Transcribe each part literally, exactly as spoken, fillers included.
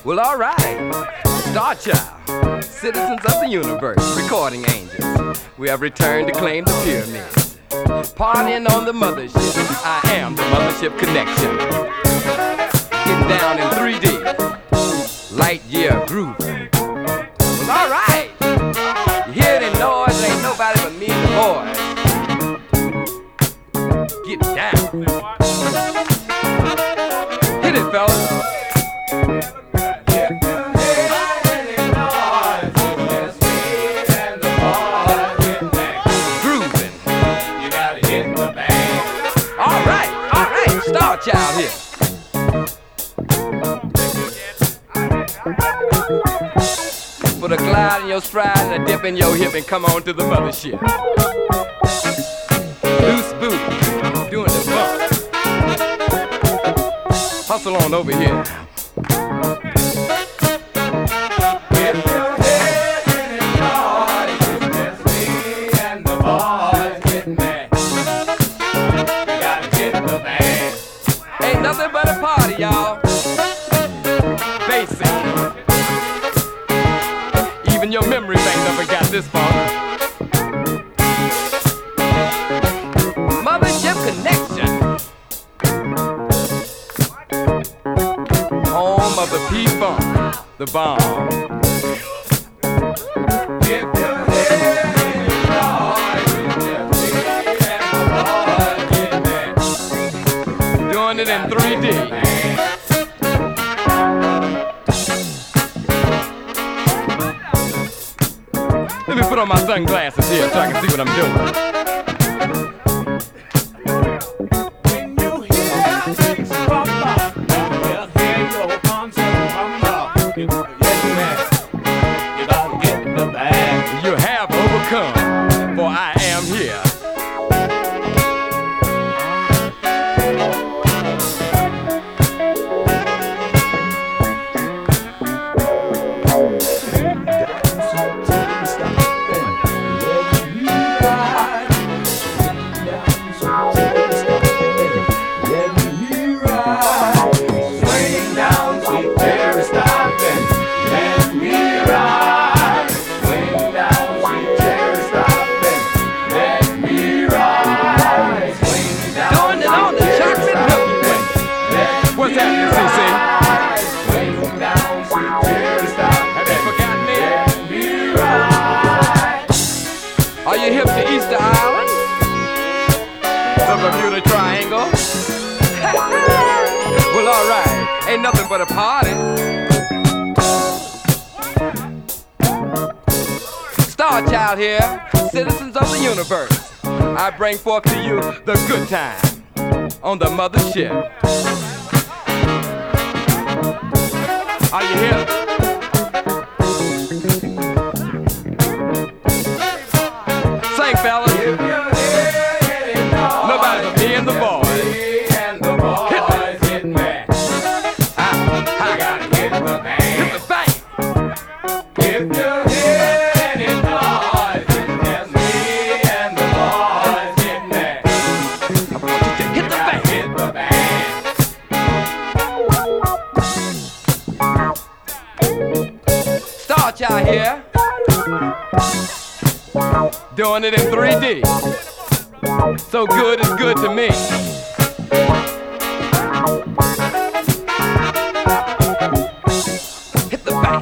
Well, all right. Star Child, citizens of the universe, recording angels. We have returned to claim the pyramids. Partying on the mothership. I am the mothership connection. Getting down in three D. Light year grooving. Well, all right. You hear the noise? Ain't nobody but me and the boys. Get down. Hit it, fellas. Star Child here. Put a glide in your stride and a dip in your hip and come on to the mothership. Loose booty, doing the bump. Hustle on over here. Nothing but a party, y'all. Basic. Even your memory bank never got this far. Mothership connection. Home of the P-Funk, the bomb. If your head is hard, doing it in three D. Let me put on my sunglasses here so I can see what I'm doing. When you hear things pop up, well, here your concert come up. Yes, man, you don't get the bag. You have overcome, for I am here. Triangle. Well, all right, ain't nothing but a party. Star Child here, citizens of the universe. I bring forth to you the good time on the mothership. Are you here? Sing, fellas. Nobody but me and the boys. Me and the boys hit me. I, I gotta hit the bang. Hit the bang. If you hear any noise, it's me and the boys hit me. I want you to hit the bang. Hit the bang. Star Child here. Doing it in three D. So good is good to me. Hit the bang.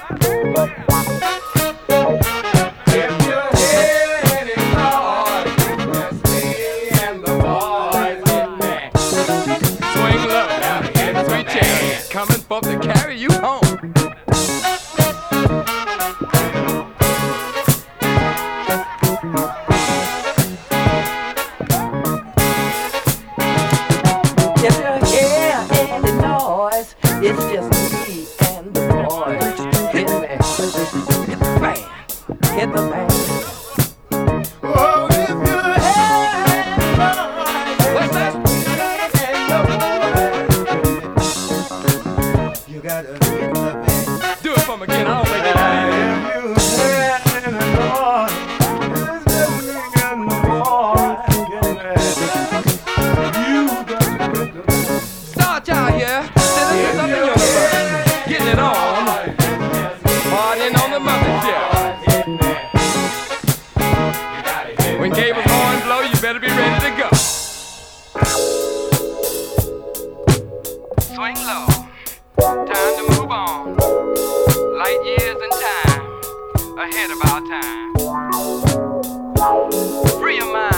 If you hear any noise, it's me and the boys hit me. Swing low, hit sweet chariot, coming for to carry you home. It's just me and the boys. Hit me. Hit the bang. Hit the bang. Oh, if you had what's that? You gotta hit the bang. Do it for me again. I don't think it right. Star Child here, citizens of the universe. getting it on, partying on the mothership. When Gable's horn blow, you better be ready to go. Swing low, time to move on. Light years in time, ahead of our time. Free your mind.